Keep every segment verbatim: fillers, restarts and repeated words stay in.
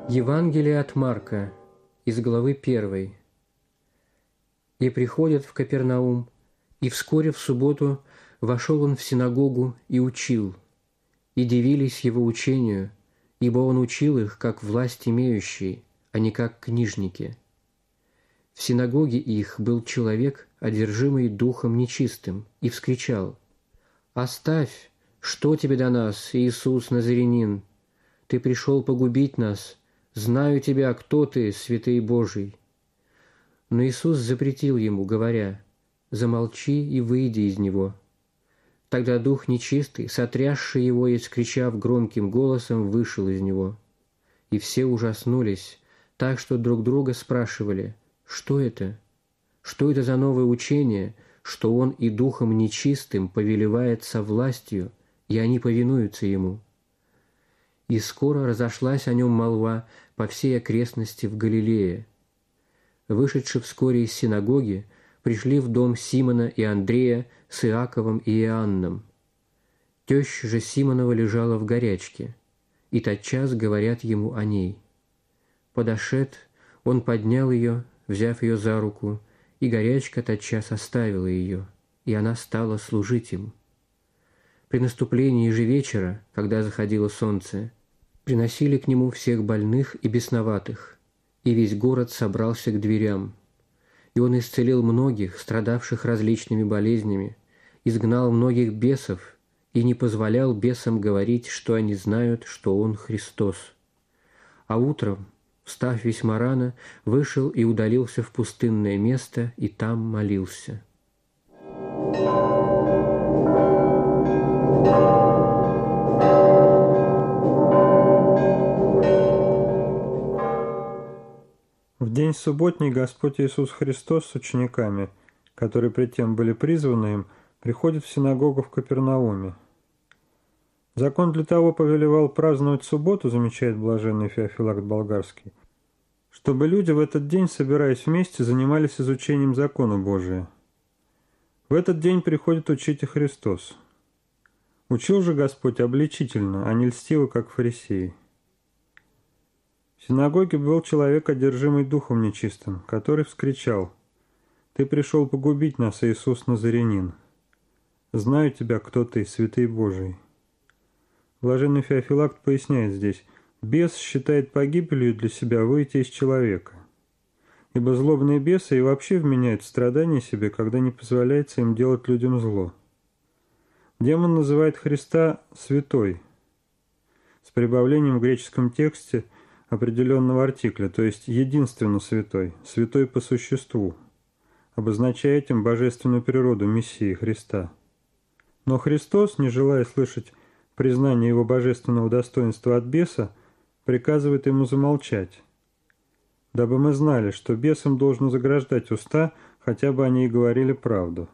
Евангелие от Марка, из главы первой. «И приходят в Капернаум, и вскоре в субботу вошел он в синагогу и учил, и дивились его учению, ибо он учил их, как власть имеющий, а не как книжники. В синагоге их был человек, одержимый духом нечистым, и вскричал: «Оставь, что тебе до нас, Иисус Назарянин? Ты пришел погубить нас. Знаю тебя, кто ты, святый Божий». Но Иисус запретил ему, говоря: «Замолчи и выйди из него». Тогда дух нечистый, сотрясший его и вскричав громким голосом, вышел из него. И все ужаснулись, так что друг друга спрашивали: «Что это? Что это за новое учение, что он и духом нечистым повелевает со властью, и они повинуются ему?» И скоро разошлась о нем молва по всей окрестности в Галилее. Вышедши вскоре из синагоги, пришли в дом Симона и Андрея с Иаковом и Иоанном. Теща же Симонова лежала в горячке, и тотчас говорят ему о ней. Подошед, он поднял ее, взяв ее за руку, и горячка тотчас оставила ее, и она стала служить им. При наступлении же вечера, когда заходило солнце, приносили к нему всех больных и бесноватых, и весь город собрался к дверям. И он исцелил многих, страдавших различными болезнями, изгнал многих бесов и не позволял бесам говорить, что они знают, что он Христос. А утром, встав весьма рано, вышел и удалился в пустынное место, и там молился. В день субботний Господь Иисус Христос с учениками, которые предтем были призваны им, приходит в синагогу в Капернауме. Закон для того повелевал праздновать субботу, замечает блаженный Феофилакт Болгарский, чтобы люди в этот день, собираясь вместе, занимались изучением закона Божия. В этот день приходит учить и Христос. Учил же Господь обличительно, а не льстиво, как фарисеи. В синагоге был человек, одержимый духом нечистым, который вскричал: «Ты пришел погубить нас, Иисус Назарянин. Знаю тебя, кто ты, святый Божий». Блаженный Феофилакт поясняет здесь: бес считает погибелью для себя выйти из человека, ибо злобные бесы и вообще вменяют страдания себе, когда не позволяется им делать людям зло. Демон называет Христа «святой» с прибавлением в греческом тексте определенного артикля, то есть единственно святой, святой по существу, обозначая этим божественную природу Мессии Христа. Но Христос, не желая слышать признание его божественного достоинства от беса, приказывает ему замолчать, дабы мы знали, что бесам должно заграждать уста, хотя бы они и говорили правду.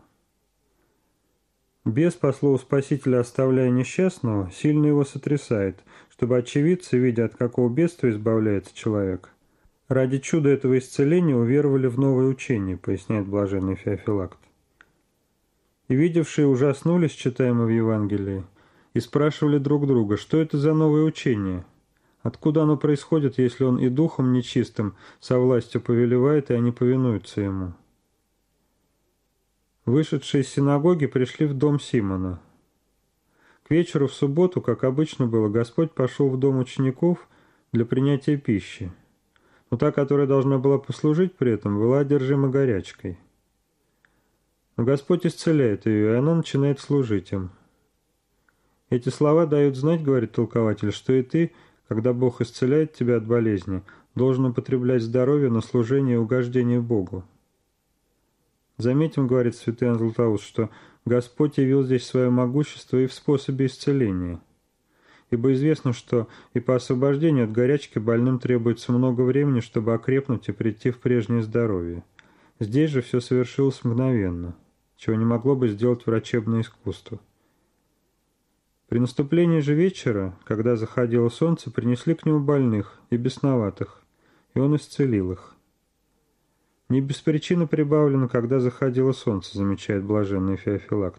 Бес, по слову Спасителя, оставляя несчастного, сильно его сотрясает, чтобы очевидцы, видя, от какого бедствия избавляется человек, ради чуда этого исцеления уверовали в новое учение, поясняет блаженный Феофилакт. И видевшие ужаснулись, читаемо в Евангелии, и спрашивали друг друга, что это за новое учение, откуда оно происходит, если он и духом нечистым со властью повелевает, и они повинуются ему. Вышедшие из синагоги пришли в дом Симона. К вечеру в субботу, как обычно было, Господь пошел в дом учеников для принятия пищи, но та, которая должна была послужить при этом, была одержима горячкой. Но Господь исцеляет ее, и она начинает служить им. Эти слова дают знать, говорит толкователь, что и ты, когда Бог исцеляет тебя от болезни, должен употреблять здоровье на служение и угождение Богу. Заметим, говорит святый Иоанн Златоуст, что Господь явил здесь свое могущество и в способе исцеления. Ибо известно, что и по освобождению от горячки больным требуется много времени, чтобы окрепнуть и прийти в прежнее здоровье. Здесь же все совершилось мгновенно, чего не могло бы сделать врачебное искусство. При наступлении же вечера, когда заходило солнце, принесли к нему больных и бесноватых, и он исцелил их. Не без причины прибавлено, когда заходило солнце, замечает блаженный Феофилакт.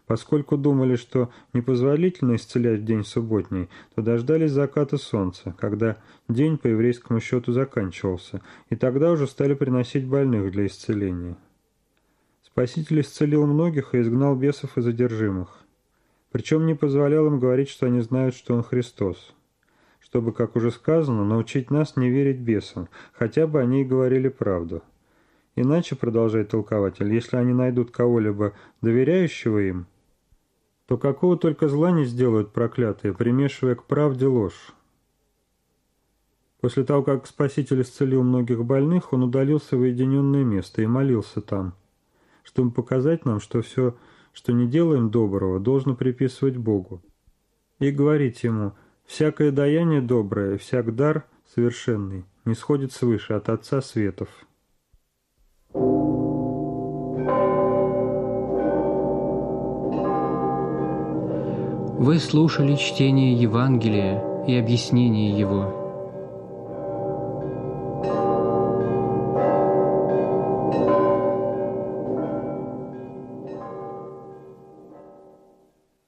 Поскольку думали, что непозволительно исцелять в день субботний, то дождались заката солнца, когда день по еврейскому счету заканчивался, и тогда уже стали приносить больных для исцеления. Спаситель исцелил многих и изгнал бесов и задержимых. Причем не позволял им говорить, что они знают, что Он Христос, чтобы, как уже сказано, научить нас не верить бесам, хотя бы они и говорили правду. Иначе, продолжает толкователь, если они найдут кого-либо доверяющего им, то какого только зла не сделают проклятые, примешивая к правде ложь. После того, как Спаситель исцелил многих больных, Он удалился в уединенное место и молился там, чтобы показать нам, что все, что не делаем доброго, должно приписывать Богу, и говорить Ему: «Всякое даяние доброе, всяк дар совершенный не сходит свыше от Отца светов». Вы слушали чтение Евангелия и объяснение его.